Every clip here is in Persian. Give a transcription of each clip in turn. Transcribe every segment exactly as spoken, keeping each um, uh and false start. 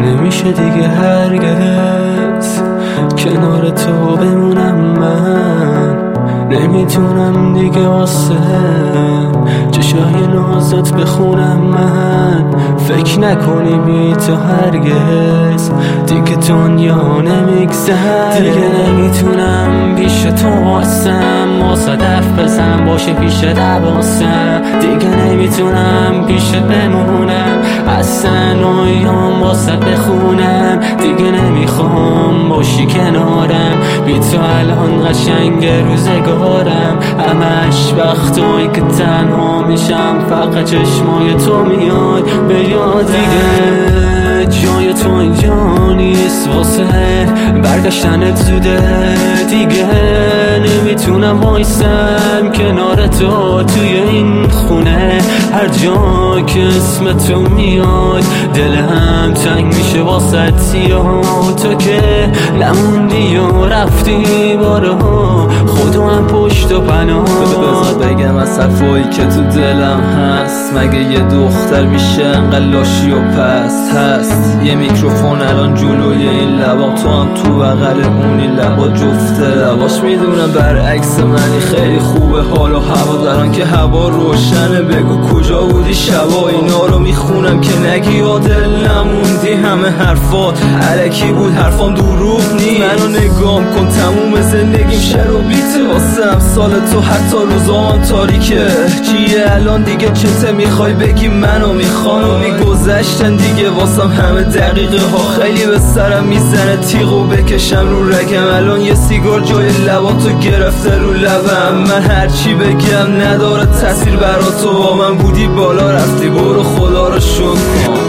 نمیشه دیگه هرگز کنار تو بمونم من، نمیتونم دیگه واسه چشای نازت بخونم من. فکر نکنی بی تو هرگز دیگه دنیا نمیگذره، دیگه نمیتونم پیش تو واسم واسه دف بزنم باشه پیش دواسم، دیگه نمیتونم پیشت بمونم اصلا اویام واسه بخونم، دیگه نمیخوام باشی کنارم، بی تو الان قشنگ روزگارم، همش وقتایی که تنها میشم فقط چشمای تو میاد به یاد، دیگه جای تو اینجا نیست واسه برگشتنت زوده، دیگه نمیتونم وایسم کنار تو توی این خونه، هر جا که اسم تو میاد دلم تنگ میشه واسه تیا، تو که نموندی و رفتی بارها خدا هم پشت و پناه. بذار بگم از حرفایی که تو دلم هست، مگه یه دختر میشه انقدر لاشی و پست هست؟ یه میکروفون الان جلوی این لبام، تو هم تو بغل اونی لبا جفته لباش، میدونم برعکس منی خیلی خوبه حال و هوا دارن که هوا روشنه، بگو کجا بودی شبا اینا رو میخونم که نگی دل نموندی، همه حرفات علکی بود حرفام دروغ نی، منو نگام کن تموم زندگیم شر و بیته واسه امثال تو، حتی روزام تاریکه، چیه الان دیگه چته میخوای بگی منو میخوای، میگذشتن دیگه واسم همه دقیقه ها، خیلی به سرم میزنه تیغو بکشم رو رگم، الان یه سیگار جای لباتو گرفته رو لبم، من هرچی بگم نداره تاثیر برا تو، با من بودی بالا رفتی برو خدا رو شکر کن.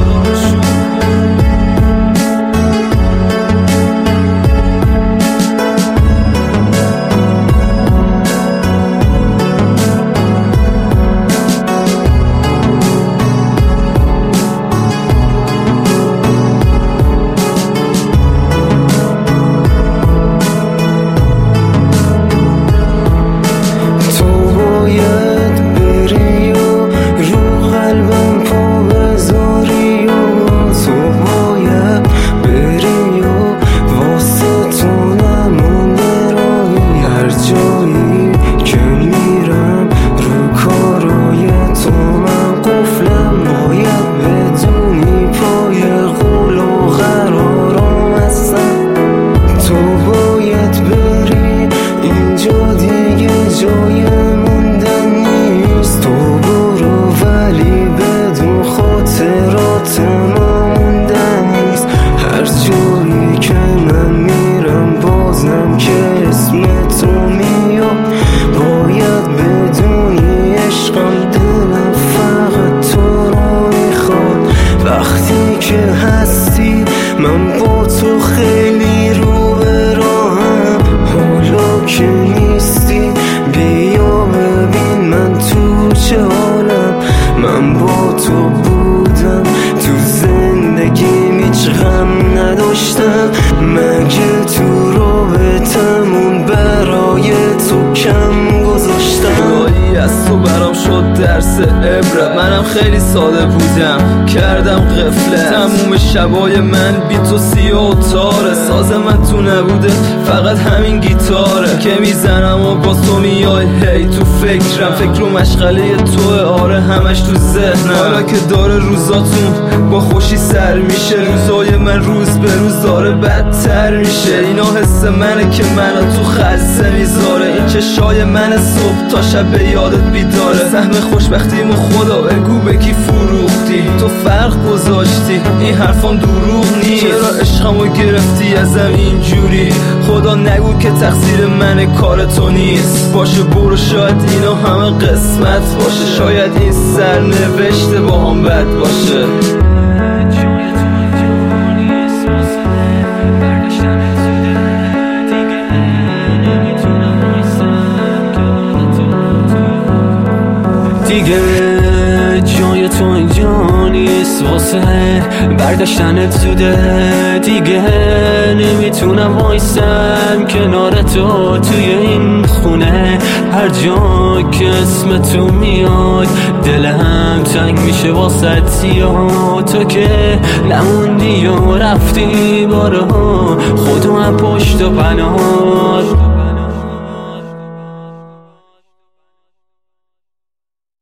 من با تو خیلی رو به راهم، حالا که نیستی بیا ببین من تو چه حالم، من با تو بودم تو زندگیم هیچ غم نداشتم، مگه تو رابطمون برای تو کم گذاشتم؟ جدایی از تو برام شد درس عبرت، منم خیلی ساده بودم کردم غفلت، تموم شبای من بی تو سیاه و تاره، ساز من تو نبوده فقط همین گیتاره که میزنم و با تو میای هی تو فکرم، فکر و مشغله توه آره همش تو ذهنم، حالا که داره روزاتون با خوشی سر میشه، روزای من روز به روز داره بدتر میشه، اینا حس منه که منو تو خلصه میذاره، این چشای من صبح تا شب به یادت بیداره، سهم خوشبختیمو خدا بگو به کی فروختی، تو فرق گذاشتی این حرفام دروغ نیست، چرا عشقمو گرفتی ازم اینجوری، خدا نگو که تقصیر من کار تو نیست، باشه برو شاید اینا همه قسمت باشه، شاید این سرنوشته با هم بد باشه. دیگه جای تو اینجا نیست واسه برگشتنت زوده، دیگه نمیتونم وایسم کنار تو توی این خونه، هر جا که اسم تو میاد دلم تنگ میشه واسه تیا، تو که نموندی و رفتی بارها خودم پشت و پناه